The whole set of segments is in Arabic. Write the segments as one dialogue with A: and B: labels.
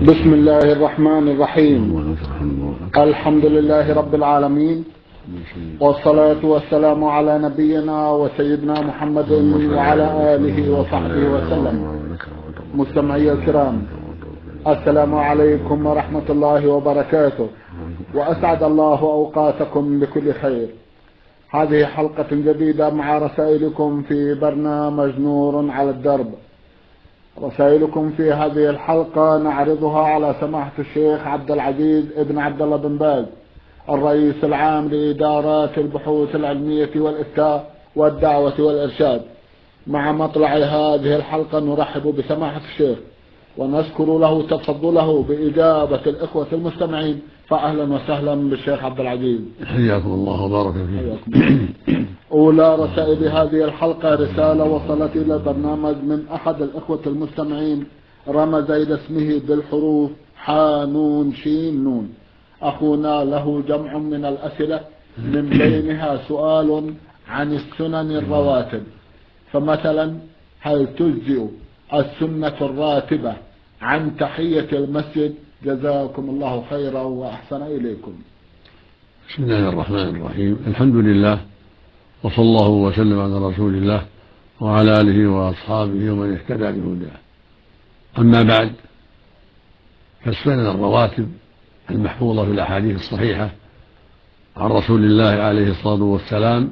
A: بسم الله الرحمن الرحيم. الحمد لله رب العالمين، والصلاة والسلام على نبينا وسيدنا محمد وعلى آله وصحبه وسلم. مستمعي الكرام، السلام عليكم ورحمة الله وبركاته، وأسعد الله أوقاتكم بكل خير. هذه حلقة جديدة مع رسائلكم في برنامج نور على الدرب. رسائلكم في هذه الحلقة نعرضها على سماحة الشيخ عبد العزيز ابن عبد الله بن باز، الرئيس العام لإدارات البحوث العلمية والإفتاء والدعوة والإرشاد. مع مطلع هذه الحلقة نرحب بسماحة الشيخ ونشكر له تفضله بإجابة الإخوة المستمعين، فأهلا وسهلا بالشيخ عبد العزيز.
B: حياكم الله وبارك فيكم.
A: أولى رسائل هذه الحلقة رسالة وصلت إلى البرنامج من أحد الإخوة المستمعين، رمز إلى اسمه بالحروف حانون شين نون. أخونا له جمع من الأسئلة، من بينها سؤال عن السنن الرواتب، فمثلا هل تجزئ السنة الراتبة عن تحية المسجد؟ جزاكم الله خيرا وأحسن إليكم.
B: بسم الله الرحمن الرحيم. الحمد لله، وصلى الله وسلم على رسول الله وعلى آله وأصحابه ومن اهتدى بهداه. أما بعد، فالسنن الرواتب المحفوظة في الأحاديث الصحيحة عن رسول الله عليه الصلاة والسلام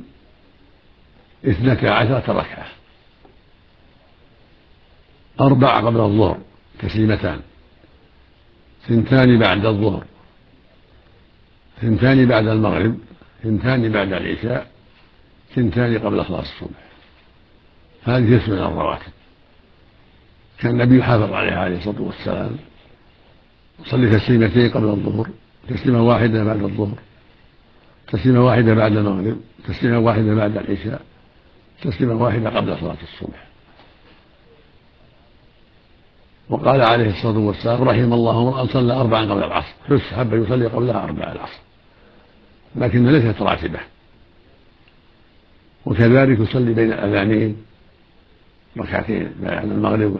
B: 12 ركعة: 4 قبل الظهر تسليمتان، 2 بعد الظهر، 2 بعد المغرب، 2 بعد العشاء، 2 قبل صلاة الصبح. هذه السنن الرواتب كان النبي يحافظ عليها عليه الصلاة والسلام، يصلي تسليمتين قبل الظهر، تسليمة واحدة بعد الظهر، تسليمة واحدة بعد المغرب، تسليمة واحدة بعد العشاء، تسليمة واحدة قبل صلاة الصبح. وقال عليه الصلاة والسلام: رحم الله امرأ صلى 4 قبل العصر، فيستحب يصلي قبلها 4 العصر، لكنها ليست راتبة. وكذلك يصلي بين الأذانين ركعتين، بين المغرب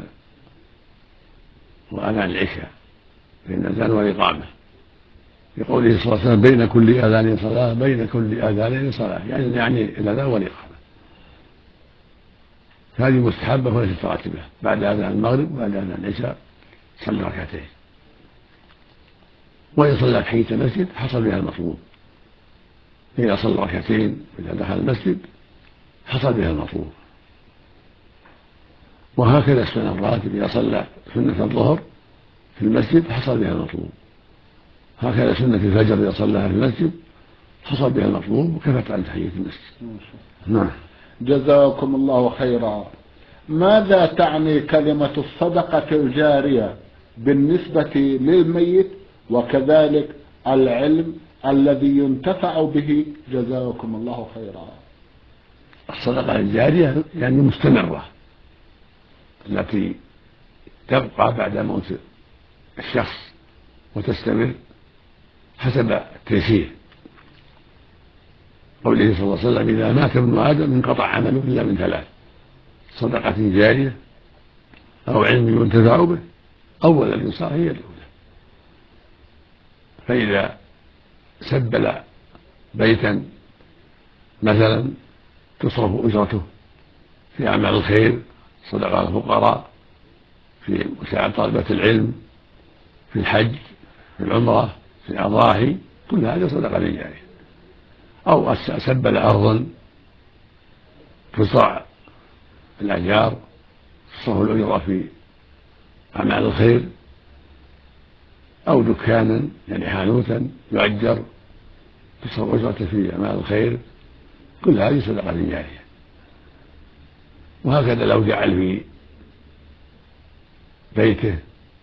B: وأذان العشاء، بين الأذان والإقامة، لقوله صلى الله عليه وسلم: بين كل أذان صلاة، بين كل أذانين صلاة، يعني الأذان والإقامة. هذه مستحبة وليست راتبة. بعد أذان المغرب وبعد أذان العشاء صلى ركعتين، وإن صلى تحية المسجد حصل بها المطلوب. إذا صلى ركعتين وإذا دخل المسجد حصل بها المطلوب. وهكذا السنن الراتب، إذا صلى سنة الظهر في المسجد حصل بها المطلوب. هكذا سنة الفجر إذا صلىها في المسجد حصل بها المطلوب وكفت عن تحية المسجد. نعم.
A: جزاكم الله خيرا. ماذا تعني كلمة الصدقة الجارية بالنسبة للميت، وكذلك العلم الذي ينتفع به؟ جزاكم الله خيرا.
B: الصدقة الجارية يعني مستمرة، التي تبقى بعد موت الشخص وتستمر حسب التيسير. قوله صلى الله عليه وسلم: إذا مات ابن آدم انقطع عمله إلا من 3: صدقة جارية، أو علم ينتفع به، أو ولد يصلح يدعو له. فإذا سبل بيتا مثلا تصرف أجرته في أعمال الخير، صدقة الفقراء، في مساعدة طلبة العلم، في الحج، في العمرة، في الأضاحي، كل هذا صدقة جارية. أو سبل أرضا تزرع الأشجار، تصرف الأجرة في أعمال الخير، أو دكانا يعني حانوتا يؤجر تصرف أجرته في أعمال الخير، كل هذه صدقة جارية. وهكذا لو جعل في بيته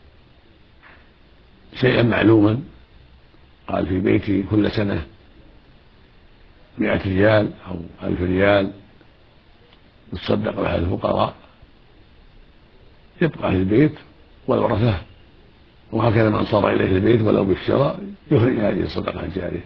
B: شيئا معلوما، قال في بيتي كل سنة 100 ريال أو 1000 ريال يتصدق بها الفقراء، يبقى في البيت والورثة. وهكذا من صار إليه البيت ولو بالشراء يخرج هذه الصدقة الجارية.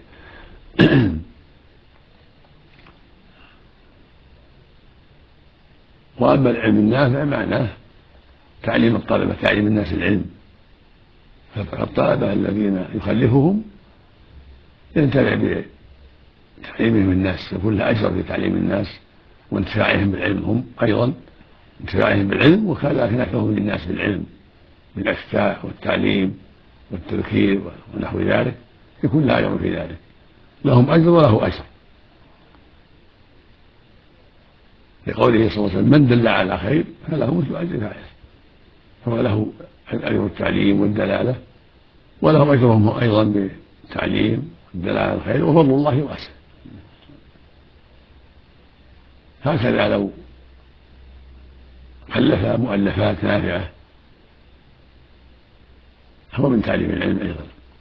B: وأما العلم النافع معناه تعليم الطلبة، تعليم الناس العلم، فالطلبة الذين يخلفهم ينتفع بتعليمهم الناس، يكون له أجر في تعليم الناس وانتفاعهم بالعلم، هم أيضا انتفاعهم بالعلم، وكذلك نفعهم للناس بالعلم بالإفتاء والتعليم والتذكير ونحو ذلك، يكون له أجر في ذلك، لهم أجر وله أجر، لقوله صلى الله عليه وسلم: من دل على خير فله مثل أجر فاعله، فهو له أجر التعليم والدلالة، وله أجرهم أيضا بالتعليم والدلالة على الخير، وفضل الله واسع. هكذا لو ألف مؤلفات نافعة هو من تعليم العلم أيضا.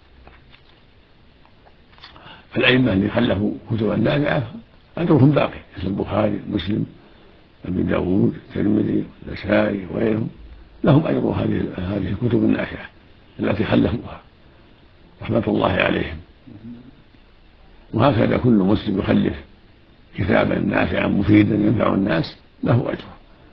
B: فالأئمة اللي خلفوا كتبا نافعة أجرهم باقي، مثل البخاري، مسلم، أبي داود، الترمذي، النسائي وغيرهم، لهم أجر هذه الكتب النافعة التي خلفوها رحمة الله عليهم. وهكذا كل مسلم يخلف كتابا نافعا مفيدا ينفع الناس له أجر.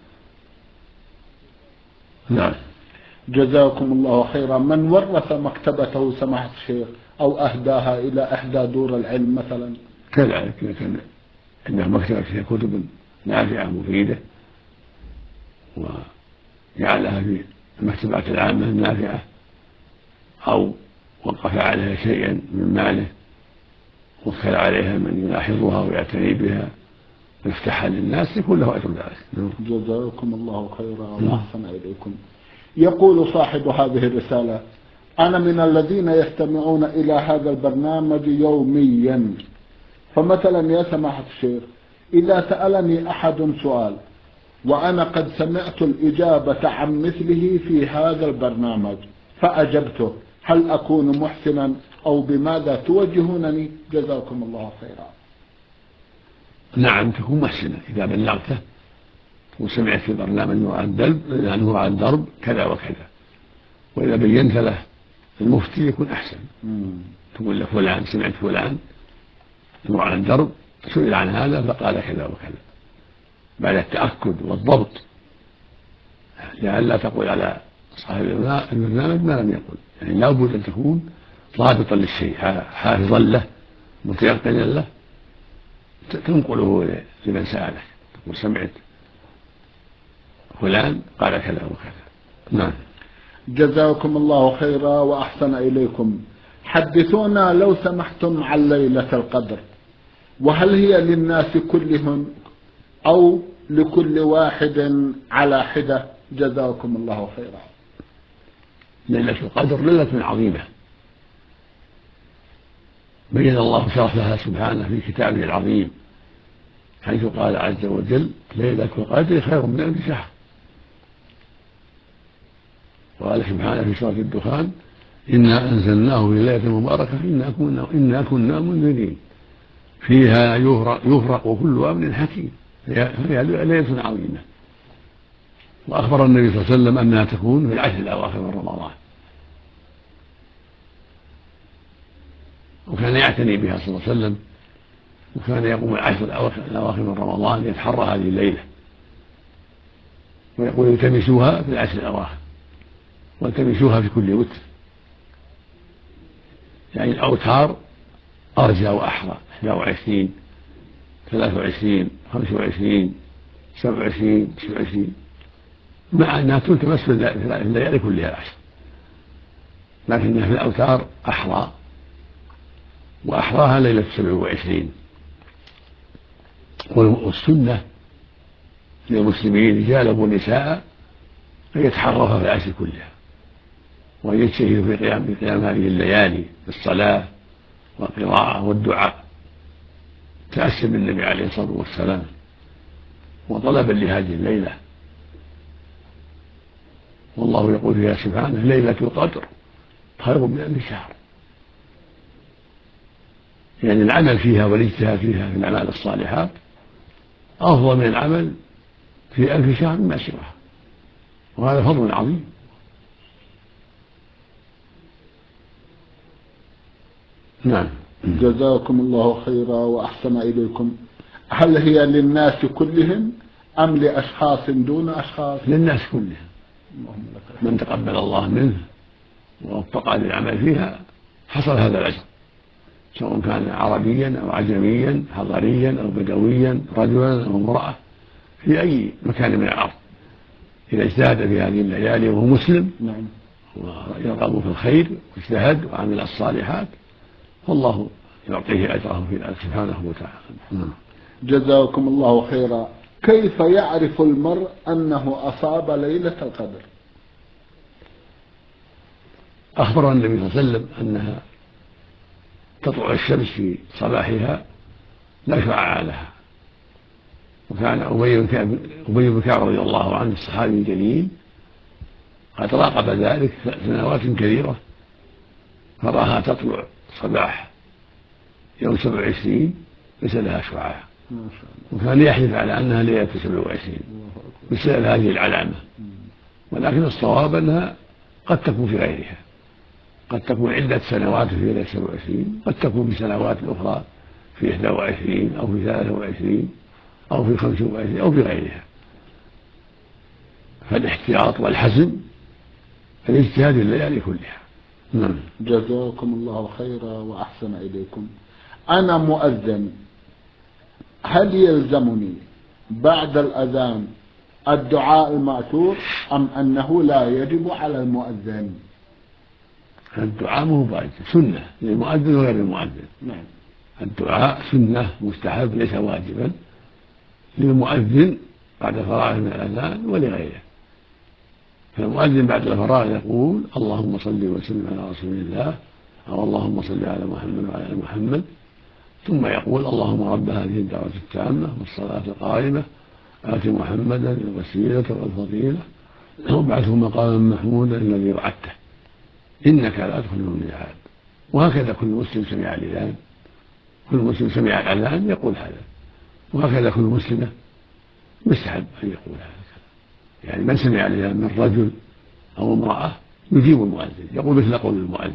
B: نعم.
A: جزاكم الله خيرا. من ورث مكتبته سماحة الشيخ أو أهداها إلى إحدى دور العلم مثلا؟
B: كذلك كان عنده مكتبة فيها كتب نافعة مفيدة وجعلها في المكتبات العامة النافعة، أو وقف عليها شيئا من ماله وكل عليها من يلاحظها ويعتني بها ويفتحها للناس، يكون له أجر ذلك.
A: جزاكم الله خيرا وأحسن إليكم. يقول صاحب هذه الرسالة: أنا من الذين يستمعون إلى هذا البرنامج يوميا، فمثلا يا سماحة الشيخ إذا سألني أحد سؤال وأنا قد سمعت الإجابة عن مثله في هذا البرنامج فأجبته، هل أكون محسنا أو بماذا توجهونني؟ جزاكم الله خيرا.
B: نعم، تكون محسنا إذا بلغته وسمعت في البرنامج نور عن درب كذا وكذا، وإذا بينت له المفتي يكون أحسن. تقول له: فلان سمعت فلان نور عن درب سئل عن هذا فقال كذا وكذا، بعد التأكد والضبط، لأن لا تقول على صاحب البرنامج ما لم يقل، يعني لا بد أن تكون ضابطا للشيء حافظا له متيقنا له، تنقله لمن سألك، تقول: سمعت فلان قال كذا وكذا. نعم.
A: جزاكم الله خيرا وأحسن إليكم. حدثونا لو سمحتم عن ليلة القدر، وهل هي للناس كلهم أو لكل واحد على حدة؟ جزاكم الله خيرا.
B: ليلة القدر ليلة عظيمة بين الله شرفها سبحانه في كتابه العظيم، حيث قال عز وجل: ليلة القدر خير من 1000 شهر. وقال سبحانه في سورة الدخان: إنا أنزلناه في ليلة مباركة إنا كنا منذرين فيها يفرق كل أمر حكيم. هي ليلة عظيمة. وأخبر النبي صلى الله عليه وسلم أنها تكون في العشر الأواخر من رمضان، وكان يعتني بها صلى الله عليه وسلم، وكان يقوم العشر الأواخر من رمضان يتحرى هذه الليلة، ويقول: التمسوها في العشر الأواخر والتمسوها في كل وتر، يعني الأوتار أرجى وأحرى: 21 23 25 27 29، مع أنها تلتمس في الليالي كلها العشر، لكنها في الأوتار أحرى، وأحراها ليلة 27. والسنة للمسلمين رجالا ونساء أن يتحروا في العشر كلها، وأن يجتهدوا في قيام هذه الليالي بالصلاة والقراءة والدعاء تأسيا بالنبي عليه الصلاة والسلام وطلبا لهذه الليلة. والله يقول فيها سبحانه: ليلة القدر خير من 1000 شهر. يعني العمل فيها والاجتهاد فيها في الأعمال الصالحات أفضل من العمل في 1000 شهر ما سواها، وهذا فضل عظيم. نعم.
A: جزاكم الله خيرا وأحسن إليكم. هل هي للناس كلهم أم لأشخاص دون أشخاص؟
B: للناس كلهم، من تقبل الله منه ووفق للعمل فيها حصل هذا الأجر، سواء كان عربيا أو عجميا، حضريا أو بدويا، رجلا أو امرأة، في أي مكان من الأرض، إذا اجتهد في هذه الليالي وهو مسلم ويرغب في الخير واجتهد وعمل الصالحات فالله يعطيه أجره في ذلك سبحانه وتعالى.
A: جزاكم الله خيرا. كيف يعرف المرء أنه أصاب ليلة القدر؟
B: أخبر النبي صلى الله عليه وسلم أنها تطلع الشمس في صباحها لا شعاع لها، وكان أبي بن كعب رضي الله عنه الصحابي الجليل قد راقب ذلك سنوات كثيرة فرآها تطلع صباح يوم 27 ليس لها شعاع، وكان يحلف على أنها ليلة 27 بسبب هذه العلامة، ولكن الصواب أنها قد تكون في غيرها، قد تكون عدة سنوات في ليلة 27، قد تكون في سنوات أخرى في 21 أو في 23 أو في 25 أو في غيرها. فالاحتياط والحزم الاجتهاد الليالي كلها. نعم.
A: جزاكم الله خيرا وأحسن إليكم. أنا مؤذن، هل يلزمني بعد الأذان الدعاء المأثور أم أنه لا يجب على المؤذن؟
B: الدعاء مو واجب، سنة للمؤذن وغير المؤذن.
A: نعم.
B: الدعاء سنة مستحب ليس واجبا للمؤذن بعد فراغ من الأذان ولغيره. فالمؤذن بعد الفراغ يقول اللهم صل وسلم على رسول الله، أو اللهم صل على محمد وعلى آل محمد، ثم يقول اللهم رب هذه الدعوة التامة والصلاة القائمة آت محمدا الوسيلة والفضيلة وابعثه مقاما محمودا الذي وعدته إنك لا تخلف الميعاد. وهكذا كل مسلم سمع الأذان، كل مسلم سمع الأذان يقول هذا، وهكذا كل مسلمة يستحب أن يقول هذا. يعني من سمع الأذان من رجل أو امرأة يجيب المؤذن، يقول مثل قول المؤذن،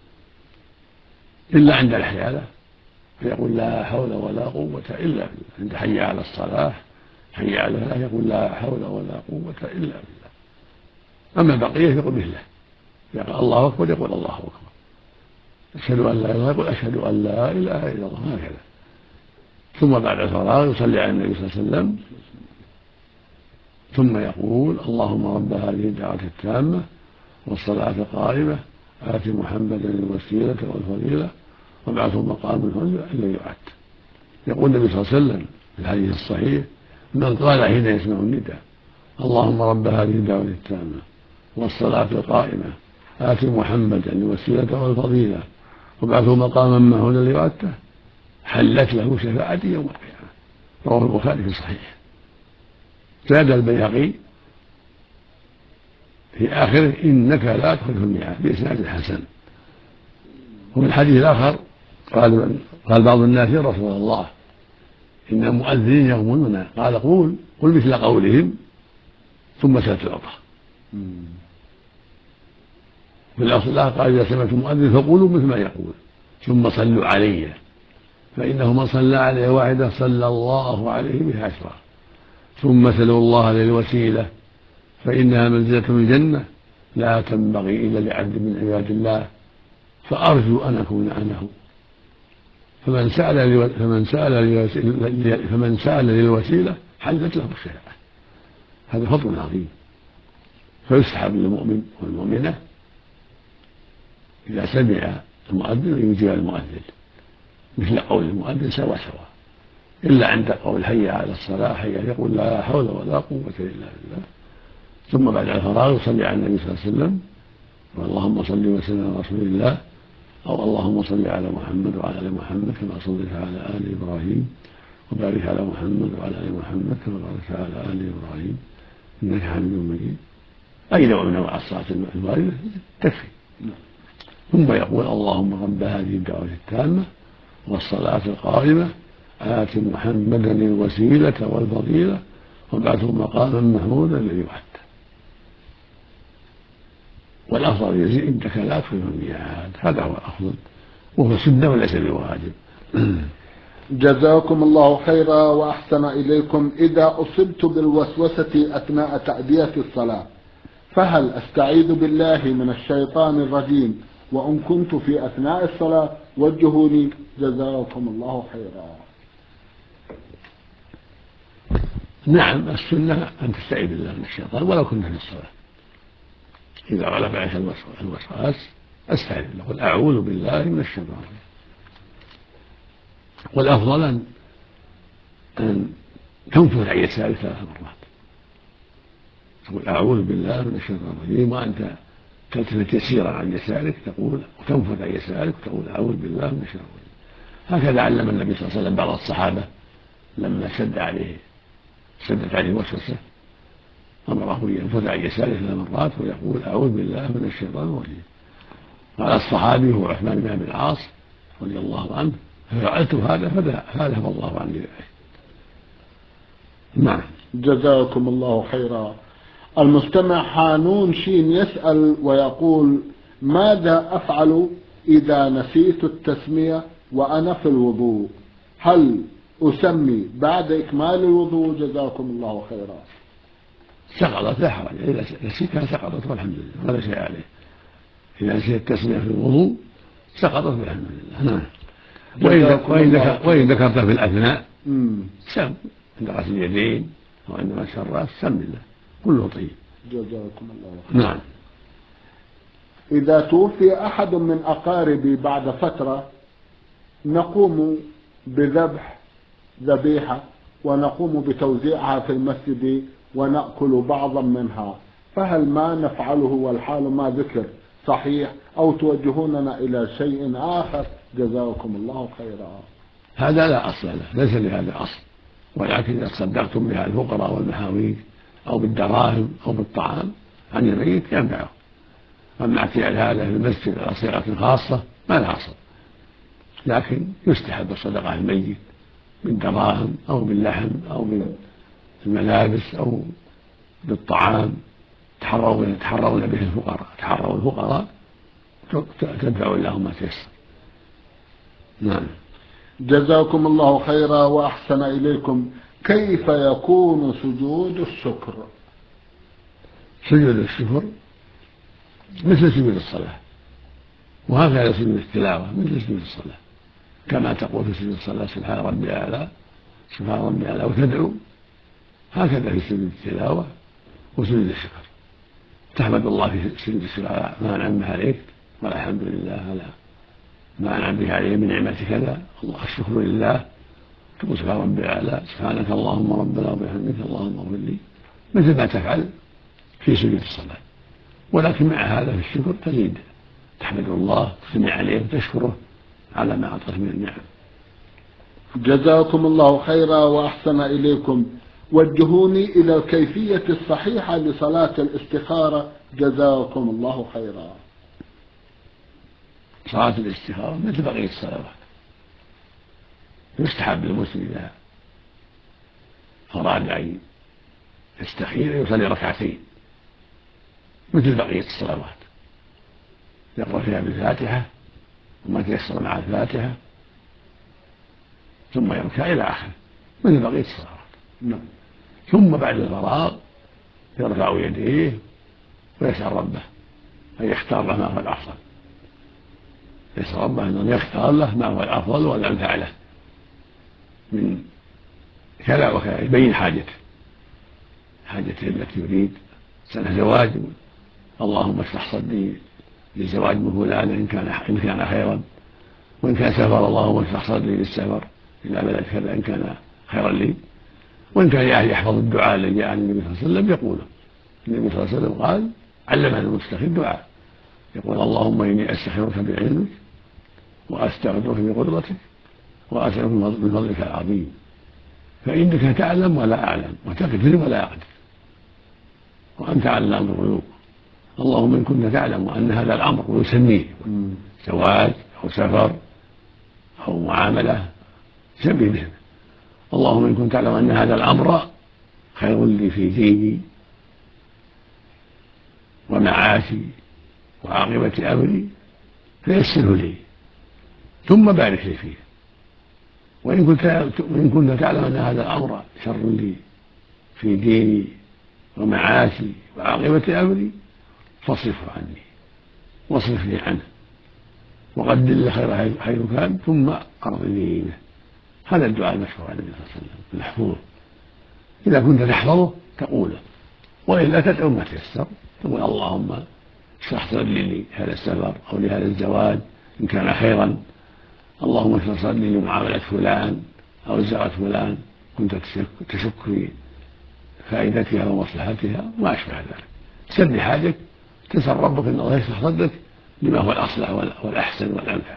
B: إلا عند الحيالة فيقول لا حول ولا قوة إلا بالله. عند حي على الصلاة حي على الفلاح يقول لا حول ولا قوة إلا بالله. أما البقية يقول مثله، يقول الله أكبر يقول الله أكبر، أشهد أن لا إله إلا الله يقول أشهد أن لا إله إلا الله، هكذا. ثم بعد الفراغ يصلي على النبي صلى الله عليه وسلم، ثم يقول اللهم رب هذه الدعوة التامة والصلاة القائمة آت محمدا الوسيلة والفضيلة وابعثه مقام محمود الذي وعدته. يقول النبي صلى الله عليه وسلم في الحديث الصحيح من قال حين يسمع النداء اللهم رب هذه الدعوة التامة والصلاة القائمة آت محمدا الوسيلة والفضيلة وابعثه مقاما محمودا الذي وعدته حلت له شفاعتي يوم القيامة. رواه البخاري في صحيح. زاد البيهقي في آخره إنك لا تخلف الميعاد بإسناد حسن. وفي الحديث الآخر قال بعض الناس يا رسول الله إن المؤذنين يغمون، قال قل مثل قولهم ثم ستعطى. في الأصل قال إذا سمعتم المؤذن فقولوا مثل ما يقول ثم صلوا علي فإنه من صلى عليه واحدة صلى الله عليه بها عشرا، ثم سلوا الله للوسيلة فإنها منزلة من الجنة لا تنبغي إلا لعبد من عباد الله فأرجو أن أكون أنا هو. فمن سأل للوسيلة حلت له الشفاعة. هذا فضل عظيم. فيستحب للمؤمن والمؤمنة إذا سمع المؤذن أن يجيب المؤذن مثل قول المؤذن سوا سوا، إلا عند قول حي على الصلاة حي يقول لا حول ولا قوة إلا بالله. ثم بعد الفراغ يصلي على النبي صلى الله عليه وسلم اللهم صل وسلم على رسول الله، أو اللهم صل على محمد وعلى آل محمد كما صليت على آل إبراهيم وبارك على محمد وعلى آل محمد كما باركت على آل إبراهيم إنك حميد مجيد. أي نوع من أنواع الصلاة الواردة تكفي. ثم يقول اللهم رب هذه الدعوة التامة والصلاة القائمة آت محمدا الوسيلة والفضيلة وابعثه مقاما محمودا الذي وعدته. والأفضل يزيد إنك لا تخلف الميعاد، هذا هو الأفضل وهو سنة وليس بواجب.
A: جزاكم الله خيرا وأحسن إليكم. إذا أصبت بالوسوسة أثناء تأدية الصلاة فهل أستعيذ بالله من الشيطان الرجيم وإن كنت في أثناء الصلاة؟ وجهوني جزاكم الله خيرا.
B: نعم، السنة أن تستعيذ بالله من الشيطان ولو كنت في الصلاة. إذا غلب عليك الوسواس استعذ بالله، قل أعوذ بالله من الشيطان الرجيم. والأفضل أن تنفث عن يسارك 3 مرات، تقول أعوذ بالله من الشيطان الرجيم، وأنت تلتفت يسيرا عن يسارك تقول، وتنفث عن يسارك تقول أعوذ بالله من الشيطان الرجيم. هكذا علم النبي صلى الله عليه وسلم بعض الصحابة لما شدت عليه وسوسة أمره ينفث عن يساره 3 مرات ويقول أعوذ بالله من الشيطان الرجيم. قال الصحابي هو عثمان بن أبي العاص رضي الله عنه: ففعلت هذا فذهب الله عني ذلك. نعم.
A: جزاكم الله خيرا. المستمع حانون شين يسأل ويقول: ماذا أفعل إذا نسيت التسمية وأنا في الوضوء؟ هل أسمي بعد إكمال الوضوء؟ جزاكم الله خيرا.
B: سقطت لا حرج، إذا نسيتها سقطت والحمد لله ولا شيء عليه. إذا نسيت التسمية في الوضوء سقطت والحمد لله. نعم. وإن ذكرت في الأثناء سم، عند غسل اليدين أو عند مسح الرأس سم الله، كله طيب.
A: جزاكم الله خيرا.
B: نعم.
A: إذا توفي أحد من أقاربي بعد فترة نقوم بذبح ذبيحة ونقوم بتوزيعها في المسجد ونأكل بعضا منها، فهل ما نفعله والحال ما ذكر صحيح أو توجهوننا إلى شيء آخر؟ جزاكم الله خيرا.
B: هذا لا أصل له، ليس لهذا أصل، ولكن إذا تصدقتم بها الفقراء والمحاويج أو بالدراهم أو بالطعام عن الميت ينفعه. أما اعتياد هذا في المسجد على صيغة خاصة ما لها أصل، لكن يستحب الصدقة الميت بالدراهم أو باللحم أو بالملابس أو بالطعام تحرون به الفقراء، تحروا الفقراء تدفعوا لهم ما تيسر. نعم.
A: جزاكم الله خيرا وأحسن إليكم. كيف يكون سجود الشكر؟
B: سجود الشكر مثل سجود الصلاة، وهكذا سجود التلاوة مثل سجود الصلاة، كما تقول في سجود الصلاة سبحان ربي الأعلى سبحان ربي الأعلى وتدعو، هكذا في سجود التلاوة وسجود الشكر تحمد الله في سجود الشكر على ما أنعم عليك، والحمد لله على ما أنعم به عليه من نعمة كذا، الله الشكر لله، تقول سبحان ربي الأعلى سبحانك اللهم ربنا وبحمدك اللهم اغفر لي، مثل ما تفعل في سجود الصلاة. ولكن مع هذا في الشكر تزيد تحمد الله تثني عليه وتشكره على ما أعطاك من النعم.
A: جزاكم الله خيرا وأحسن إليكم. وجهوني إلى الكيفية الصحيحة لصلاة الاستخارة جزاكم الله خيرا.
B: صلاة الاستخارة مثل بقية الصلوات، يستحب للمسلم إذا أراد أن يستخير يصلي 2 ركعتين مثل بقية الصلوات، يقرأ فيها بالفاتحة وما تيسر مع الفاتحة ثم يركع إلى آخره مثل بقية الصلوات. ثم بعد الفراغ يرفع يديه ويسأل ربه أن يختار له ما هو الأفضل، يسأل ربه أن يختار له ما هو الأفضل والأنفع له من كذا وكذا، يبين حاجته التي يريد، سنة زواج اللهم اشرح صدري للزواج من فلان إن كان خيرا، وإن كان سفر اللهم اشرح صدري للسفر إلى بلد كذا إن كان خيرا لي، وإن كان يحفظ الدعاء الذي جاء عن النبي صلى الله عليه وسلم يقوله. النبي صلى الله عليه وسلم قال علمنا المستخير دعاء يقول اللهم إني أستخيرك بعلمك وأستغفرك بقدرتك وأسألك من فضلك العظيم فإنك تعلم ولا أعلم وتقدر ولا أقدر وأنت علام الغيوب، اللهم إن كنت تعلم أن هذا الأمر ويسميه زواج أو سفر أو معاملة سمي به، اللهم إن كنت تعلم أن هذا الأمر خير لي في ديني ومعاشي وعاقبة أمري فيسره لي ثم بارك لي فيه، وإن كنت تعلم أن هذا الأمر شر لي في ديني ومعاشي وعاقبة أمري فاصرفه عني واصرفني عنه وقدر لي خير حيث كان ثم أرضني به. هذا الدعاء المشهور عن النبي صلى الله عليه وسلم المحفوظ، إذا كنت تحفظه تقوله، وإلا تدعو ما تيسر، تقول اللهم اشرح صدري لهذا السفر أو لهذا الزواج إن كان خيرا، اللهم اشرح صدري لمعاملة فلان أو زيارة فلان كنت تشك في فائدتها ومصلحتها وما أشبه ذلك. سد حاجك، تسأل ربك أن الله يشرح صدرك لما هو الأصلح والأحسن والأنفع.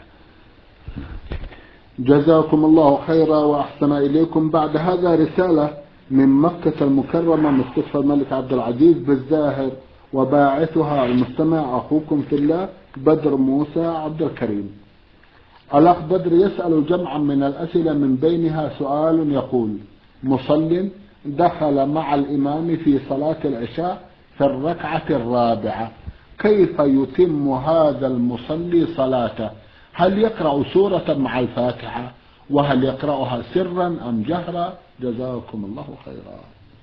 A: جزاكم الله خيرا وأحسن إليكم. بعد هذا رسالة من مكة المكرمة مستشفى الملك عبد العزيز بالزاهر، وباعثها المستمع أخوكم في الله بدر موسى عبد الكريم. الأخ بدر يسأل جمعا من الأسئلة، من بينها سؤال يقول: مصل دخل مع الإمام في صلاة العشاء في الركعة الرابعة، كيف يتم هذا المصلي صلاته؟ هل يقرأ سورة مع الفاتحة؟ وهل يقرأها سرا أم جهرا؟ جزاكم الله خيرا.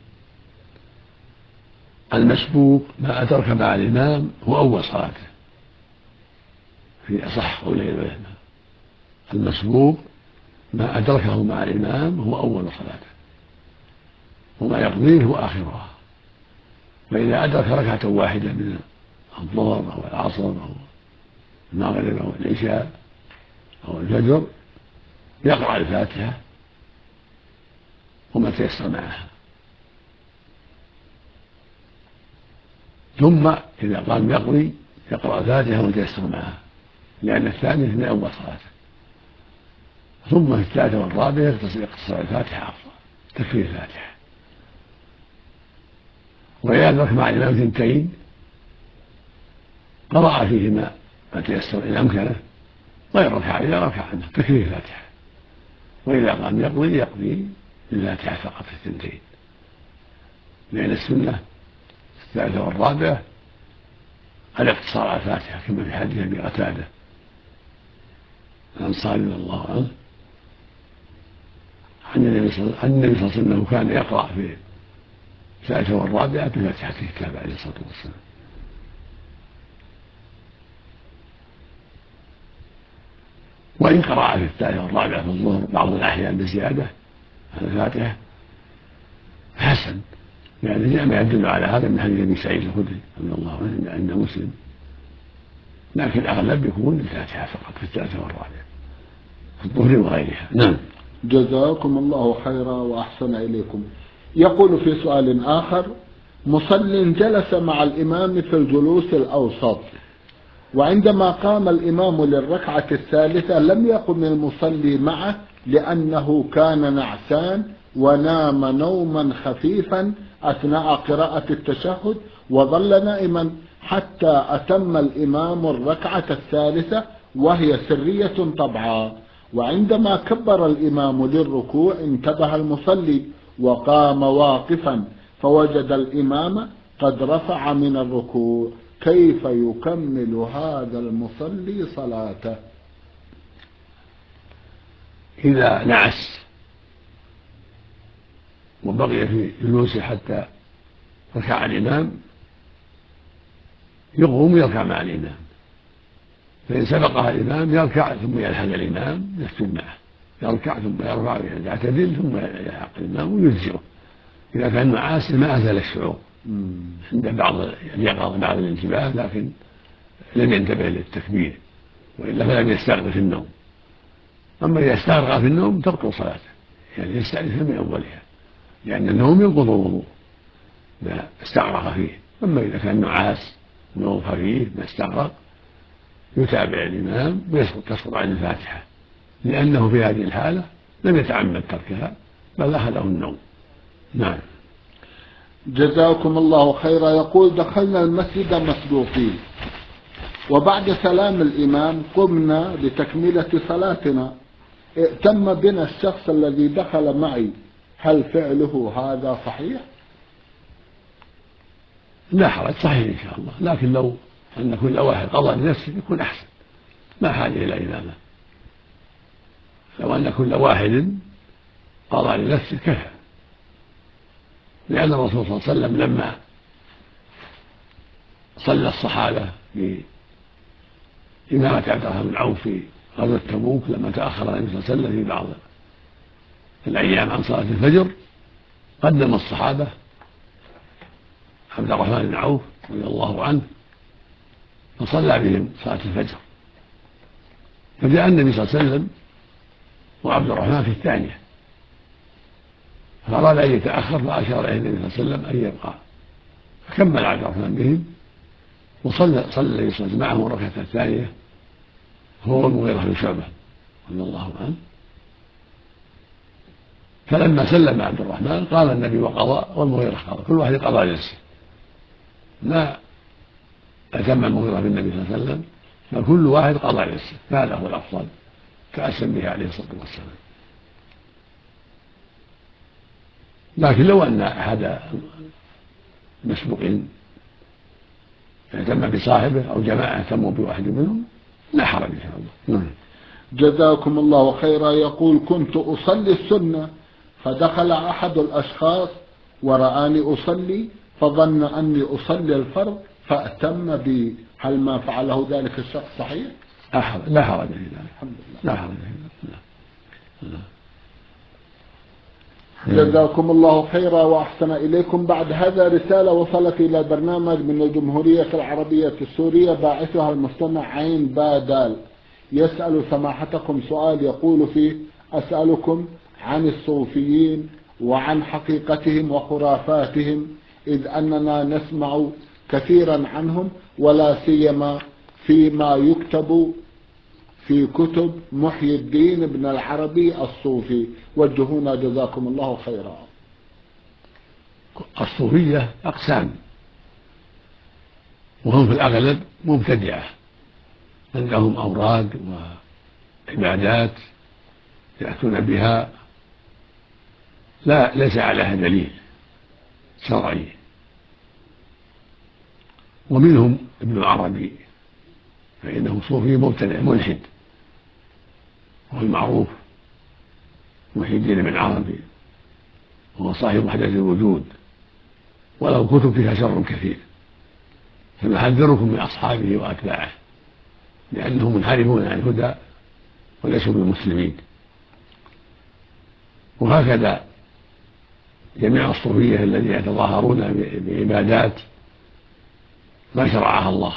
B: المسبوق ما أدرك مع الإمام هو أول صلاته في أصح قولي العلماء. المسبوق ما أدركه مع الإمام هو أول صلاته، وما يقضيه هو آخرها. فإذا أدرك ركعة واحدة من الظهر أو العصر أو المغرب أو العشاء أو الفجر يقرأ الفاتحة وما تيسر معها، ثم إذا قام يقضي يقرأ الفاتحة وما تيسر معها، لأن الثانية من أول صلاته. ثم في الثالثة والرابعة يقتصر الفاتحة أفضل، تكفي الفاتحة. وإذا أدرك مع الإمام ثنتين قرأ فيهما ما تيسر إن أمكنه، غير ركعة إذا ركع عنه تكفيه الفاتحة. وإذا قام يقضي الفاتحة فقط في الثنتين، لأن السنة الثالثة والرابعة الاقتصار على الفاتحة، كما في حديث أبي قتادة الأنصاري رضي الله عنه عن النبي صلى الله عليه وسلم أنه كان يقرأ في الثالثة والرابعة بفاتحة الكتاب عليه الصلاة والسلام. وإن قرأ في الثالثة والرابعة في الظهر بعض الأحيان بزيادة على الفاتحة حسن، يعني جاء ما يدل على هذا من حديث ابي سعيد الخدري رضي الله عنه عند مسلم، لكن الأغلب يكون الفاتحة فقط في الثالثة والرابعة في الظهر وغيرها. نعم.
A: جزاكم الله خيرا وأحسن إليكم. يقول في سؤال آخر: مصل جلس مع الإمام في الجلوس الأوسط، وعندما قام الإمام للركعة الثالثة لم يقم المصلي معه لأنه كان نعسان ونام نوما خفيفا أثناء قراءة التشهد، وظل نائما حتى أتم الإمام الركعة الثالثة وهي سرية طبعا. وعندما كبر الإمام للركوع انتبه المصلي وقام واقفا، فوجد الإمام قد رفع من الركوع، كيف يكمل هذا المصلي صلاته؟
B: إذا نعس وبقي في جلوسه حتى ركع الإمام يقوم يركع مع الإمام، فإن سبقها الإمام يركع ثم يلحق الإمام يسجد معه، يركع ثم يرفع يعتدل ثم يلحق الإمام ويجزئه. إذا كان نعاس ما أزال الشعور عند بعض يقظ بعض الانتباه لكن لم ينتبه للتكبير، وإلا فلم يستغرق في النوم. أما إذا استغرق في النوم تبطل صلاته، يعني يستأنف من أولها، لأن النوم ينقض الوضوء ما استغرق فيه. أما إذا كان نعاس نوم خفيف ما استغرق يتابع الإمام ويسقط عن الفاتحة، لأنه في هذه الحالة لم يتعمد تركها بل أخذه النوم. نعم.
A: جزاكم الله خيرا. يقول: دخلنا المسجد مسبوقين، وبعد سلام الإمام قمنا لتكملة صلاتنا، ائتم بنا الشخص الذي دخل معي، هل فعله هذا صحيح؟
B: لا حرج، صحيح إن شاء الله، لكن لو أن كل واحد قضى لنفسه يكون أحسن، ما حاجة إلى إمامة. لو أن كل واحد قضى لنفسه كفى، لأن الرسول صلى الله عليه وسلم لما صلى الصحابة بإمامة عبد الرحمن بن عوف في غزوة تبوك لما تأخر النبي صلى الله عليه وسلم في بعض الأيام عن صلاة الفجر، قدم الصحابة عبد الرحمن بن عوف رضي الله عنه فصلى بهم صلاة الفجر، فجاء النبي صلى الله عليه وسلم وعبد الرحمن في الثانية، فأراد أن يتأخر فأشار إليه النبي صلى الله عليه وسلم أن يبقى، فكمل عبد الرحمن بهم وصلى النبي صلى الله عليه وسلم معهم الركعة الثانية هو المغيرة بن شعبة رضي الله عنه. فلما سلم عبد الرحمن قال النبي وقضى والمغيرة قضى، كل واحد قضى نفسه، ما أتم المغيرة بالنبي صلى الله عليه وسلم، فكل واحد قضى نفسه، فهذا هو الأفضل كأسلم به عليه الصلاة والسلام. لكن لو أن أحد المسبوقين اهتم بصاحبه أو جماعة اهتموا بواحد منهم لا حرج إن شاء الله.
A: جزاكم الله خيرا. يقول: كنت أصلي السنة فدخل أحد الأشخاص ورآني أصلي فظن أني أصلي الفرض فأتم بي، هل ما فعله ذلك الشخص صحيح؟
B: لا حرج في ذلك،
A: الحمد لله.
B: لا حرج في ذلك.
A: جزاكم الله خيرا وأحسن إليكم. بعد هذا رسالة وصلت إلى البرنامج من الجمهورية العربية السورية، باعثها المستمع عين بادال، يسأل سماحتكم سؤال يقول فيه: أسألكم عن الصوفيين وعن حقيقتهم وخرافاتهم، إذ أننا نسمع كثيرا عنهم ولا سيما فيما يكتب في كتب محي الدين ابن العربي الصوفي، وجهونا جزاكم الله خيرا.
B: الصوفية أقسام، وهم في الأغلب مبتدعة، عندهم أوراد وعبادات يأتون بها ليس عليها دليل شرعي. ومنهم ابن العربي فإنه صوفي مبتدع ملحد، وهو المعروف محي الدين بن عربي، وهو صاحب وحدة الوجود، وله كتب فيها شر كثير، فنحذركم من أصحابه وأتباعه لأنهم منحرفون عن الهدى وليسوا بالمسلمين. وهكذا جميع الصوفية الذين يتظاهرون بعبادات ما شرعها الله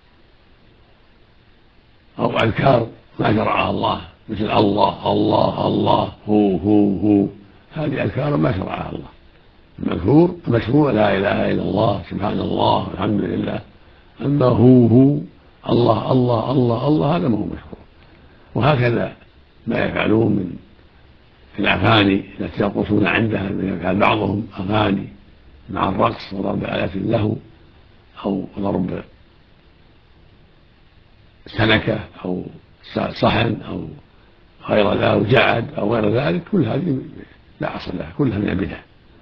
B: أو أذكار ما شرعها الله، مثل الله الله الله هو، هذه أذكار ما شرعها الله. المشروع لا إله إلا الله سبحان الله الحمد لله، أما هو الله الله الله الله هذا ما هو مشروع. وهكذا ما يفعلون من الأغاني التي يرقصون عندها، يفعل بعضهم أغاني مع الرقص وضرب آلات له أو ضرب سنكة أو صحن أو غير ذلك أو جعد أو غير ذلك، كل هذه لا أصل لها، كلها من البدع.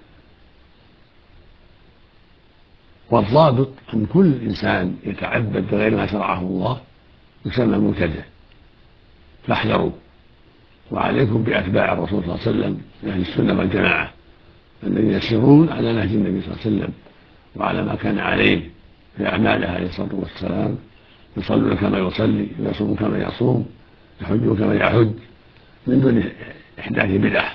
B: والضابط أن كل إنسان يتعبد بغير ما شرعه الله يسمى مبتدع، فاحذروا. وعليكم بأتباع الرسول صلى الله عليه وسلم من أهل السنة والجماعة الذين يسيرون على نهج النبي صلى الله عليه وسلم وعلى ما كان عليه في أعماله عليه الصلاة والسلام، يصلون كما يصلي، يصومون كما يصوم، يحجون كما يحج، من دون إحداث بدعة.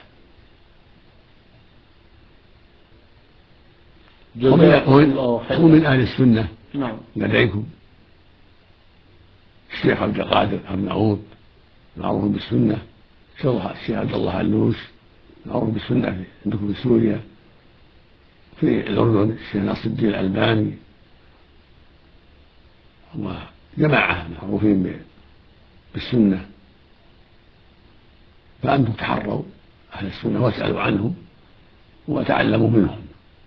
B: ومن أهل السنة لديكم الشيخ عبد القادر أرناؤوط معروف بالسنة، الشيخ عبد الله علوش معروف بالسنة عندكم في سوريا، في الأردن الشيخ ناصر الدين الألباني، وجماعة معروفين بالسنة. فأنتم تحروا أهل السنة واسألوا عنهم وتعلموا منهم،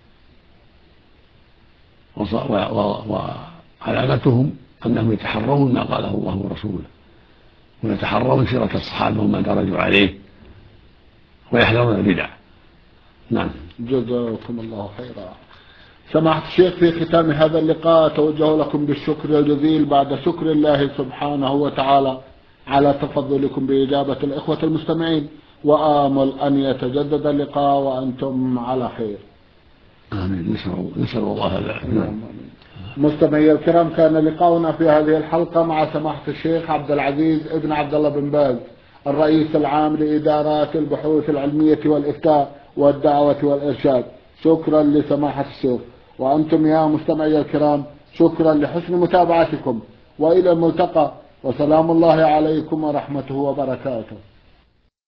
B: وعلامتهم أنهم يتحرون ما قاله الله ورسوله، ويتحرون سيرة الصحابة وما درجوا عليه، ويحذرون البدع. نعم.
A: جزاكم الله خيرا. سماحة الشيخ، في ختام هذا اللقاء أتوجه لكم بالشكر الجزيل بعد شكر الله سبحانه وتعالى على تفضلكم بإجابة الإخوة المستمعين، وآمل أن يتجدد اللقاء وأنتم على خير.
B: آمين. نسأل الله ذلك.
A: مستمعي الكرام، كان لقاؤنا في هذه الحلقة مع سماحة الشيخ عبد العزيز ابن عبد الله بن باز، الرئيس العام لإدارات البحوث العلمية والإفتاء والدعوة والإرشاد. شكرا لسماحة الشيخ. وأنتم يا مستمعي الكرام شكرا لحسن متابعتكم، وإلى الملتقى، وسلام الله عليكم ورحمته وبركاته.